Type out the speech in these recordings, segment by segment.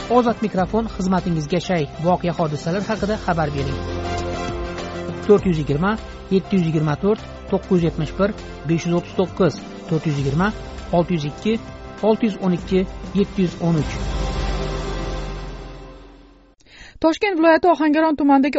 Ozod mikrofon xizmatingizga shay. Voqea hodisalar haqida xabar bering. 420 724 971 539 420 602 612 713. Toshkent viloyati Ohangaron tumanidagi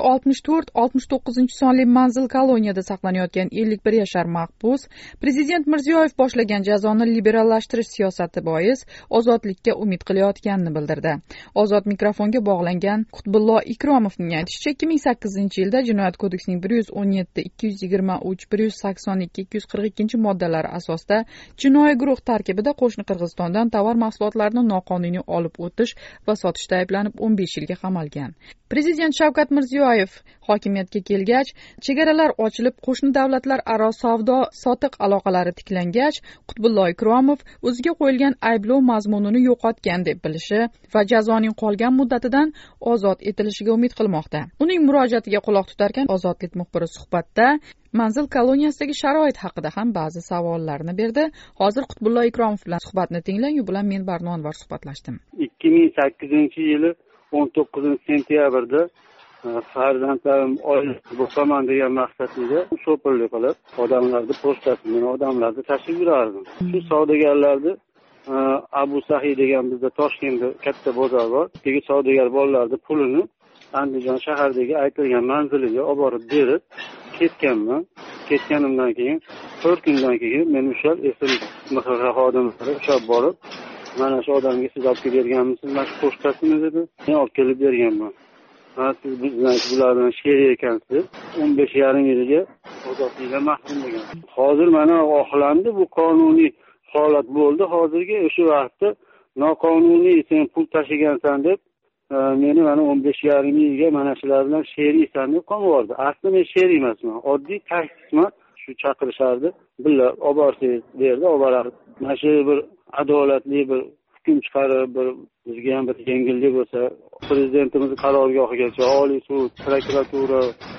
64-69 sonli manzil koloniyada saqlanayotgan 51 yashar mahbus Prezident Mirziyoyev boshlagan jazoni liberallashtirish siyosati bois ozodlikka umid qilayotganini bildirdi. Ozod mikrofonga bog'langan Qutbullo Ikromovning aytishicha, 2008-yilda Jinoyat kodeksining 117, 223, 182, 242 moddalari asosida jinoiy guruh tarkibida qo'shni Qirg'izistondan tovar mahsulotlarini noqonuniy olib o'tish va sotishda ayblanib 15 yilga qamalgan. Prezident Shavkat Mirziyoyev hokimiyatga kelgach, chegaralar ochilib, qo'shni davlatlar aro savdo-sotiq aloqalari tiklangach, Qutbullo Ikromov o'ziga qo'yilgan ayblov mazmunini yo'qotgan deb bilishi va jazoning qolgan muddatidan ozod etilishiga umid qilmoqda. Uning murojaatiga quloq tutarkan, Ozodlik muxbiri suhbatda manzil koloniyasidagi sharoit haqida ham ba'zi savollarni berdi. Hozir Qutbullo Ikromov bilan suhbatni tinglang. U bilan men Barno Anvar suhbatlashdim. 2008-yili 19 sentyabrda farzandlarim oilasi bo'laman degan maqsadida sho'pirlik qilib, odamlarni pochtasini, odamlarni tashib yurardim. Shu savdogarlarni Abu Sahiy degan bizda Toshkentda katta bozor bor. Degi savdogar bolalarning pulini Andijon shahardagi aytilgan manziliga olib borib berib ketganman. Ketganimdan keyin 4 kundan keyin men o'sha MXX xodimlari ushlab borib, mana shu odamga siz olib kelib berganmisiz, mana shu pochtasini dedi. Men olib kelib berganman. Siz bular bilan sherik ekansiz. 15,5 yilga ozodlikka mahrum bo'lgan. Hozir mana oqlandi, bu qonuniy holat bo'ldi. Hozirgi o'sha vaqtda noqonuniy sen pul tashigansan deb meni mana 15,5 yilga mana shular bilan sheriksan deb qolib yubordi. Aslida men sherik emasman. Oddiy taksisman. Shu chaqirishardi. Billa olib borsangiz derdi, olib borardi. Mana shu bir adolatli bir hukm chiqarib, bizga ham bir yengillik bo'lsa, prezidentimiz qarorgohigacha Oliy sud, prokuratura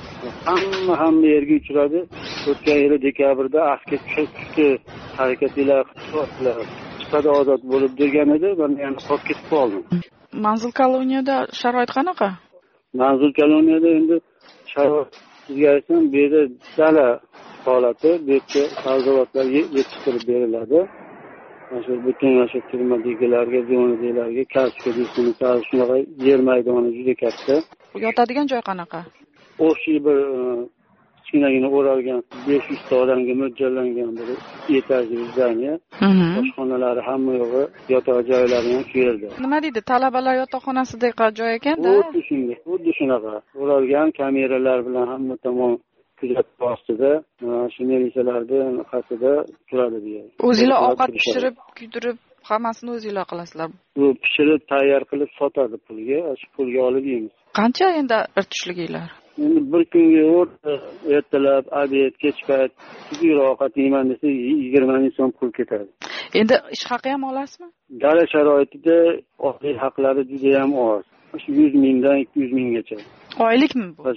hamma yerga uchradi. O'tgan yil dekabrda ahdga tushdi, harakatlar qilib chiqadi ozod bo'lib degan edi. Men yana qolib ketib qoldim. Manzil koloniyada sharoit qanaqa? Manzil koloniyada endi sharoit sizga aytsam, bu yerda dala holati, bu yerda sabzavotlar yetishtirib beriladi. Mana butun shu turmadagilarga, zonalarga, kasbga desini shunaqa yer maydoni juda katta. Yotadigan joy qanaqa? O'sha bir kichkinagina o'ralgan 500 ta odamga mo'ljallangan bir etajli zdaniya. Oshxonalari hamma yo'g'i, yotoq joylari ham shu yerda. Nima deydi? Talabalar yotoqxonasidek joy-ekanda? Xuddi shunaqa. O'ralgan kameralar bilan hamma tomon kuzatuv ostida, shu militsiyalarning qasida turadi bu yer. O'zingizlar ovqat pishirib, kuydirib, hammasini o'zingizlar qilasizlar. Bu pishirib, tayyor qilib sotadi pulga, shu pulga olib yeymiz. Qancha endi irtishliginglar? Endi bir kunga ertalab, obed, kech payt kuydirib ovqat yeyman desa 20 ming so'm pul ketadi. Endi ish haqi ham olasizmi? Dala sharoitida oddiy haqlari juda ham oz. 100 mingdan 200 minggacha. Oylikmi bu?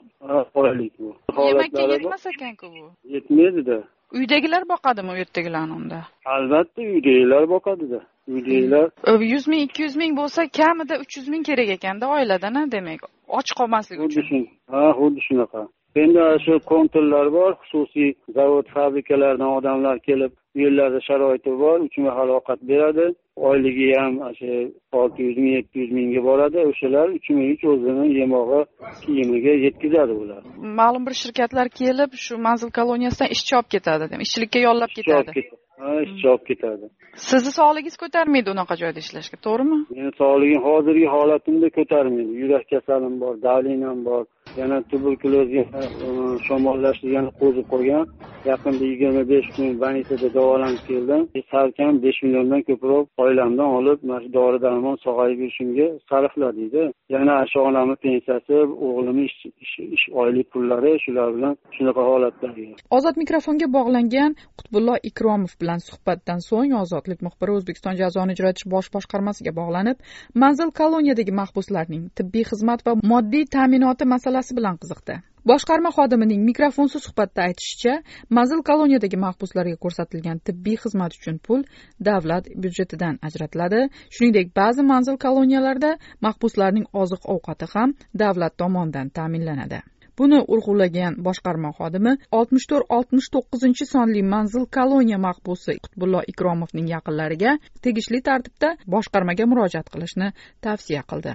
Oylik bu. Yemakka yetmas ekan-ku bu. Yetmaydi-da. Uydagilar boqadimi u yerdagilarni unda? Albatta uydagilar boqadi-da. Uydagilar 100 ming, 200 ming bo'lsa, kamida 300 ming kerak ekanda oiladan-a, demak. Och qolmaslik uchun. Xuddi shunaqa. Endi shu kontorlar bor, xususiy zavod, fabrikalardan odamlar kelib, bu yerlarda sharoiti bor, 3 mahal ovqat beradi. Oyligi ham 600 ming, 700 mingga boradi. O'shalar 3 ming o'zini yemog'i, kiyimiga yetkazadi ular. Ma'lum bir shirkatlar kelib, shu manzil koloniyasidan ishchi olib ketadi, dem. Ishchilikka yollab ketadi. Ishchi olib ketadi. Sizni sog'ligingiz ko'tarmaydi unaqa joyda ishlashga, to'g'rimi? Meni sog'ligim hozirgi holatimda ko'tarmaydi. Yurak kasalim bor, davleniyam bor. Yana tuberkulozga shamollashni yana qo'zib qo'ygan. Yaqinda 25 kun больницада davolanib keldim. Salkam 5 milliondan ko'proq oilamdan olib, mana shu dori-darmon sog'ayib yurishimga sarfladingda. Yana shu onamning pensiyasi, o'g'limning ish oylik pullari, shular bilan shunaqa holatlarga. Ozod mikrofonga bog'langan Qutbullo Ikromov bilan suhbatdan so'ng Ozodlik muxbiri O'zbekiston jazoni ijro etish bosh boshqarmasiga bog'lanib, manzil koloniyadagi mahbuslarning tibbiy xizmat va moddiy ta'minoti masalasi bilan qiziqdi. boshqarma xodimining mikrofonsiz suhbatda aytishicha, manzil koloniyadagi mahbuslarga ko'rsatilgan tibbiy xizmat uchun pul davlat byudjetidan ajratiladi. Shuningdek, ba'zi manzil koloniyalarida mahbuslarning oziq-ovqati ham davlat tomonidan ta'minlanadi. Buni urg'ulagan boshqarma xodimi 64-69 sonli manzil koloniya mahbusi Qutbullo Ikromovning yaqinlariga tegishli tartibda boshqarmaga murojaat qilishni tavsiya qildi.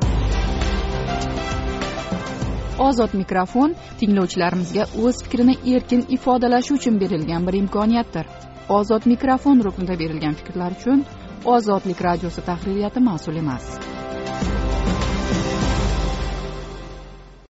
Ozod mikrofon tinglovchilarimizga o'z fikrini erkin ifodalashi uchun berilgan bir imkoniyatdir. Ozod mikrofon ruknida berilgan fikrlar uchun Ozodlik radiosi tahririyati mas'ul emas.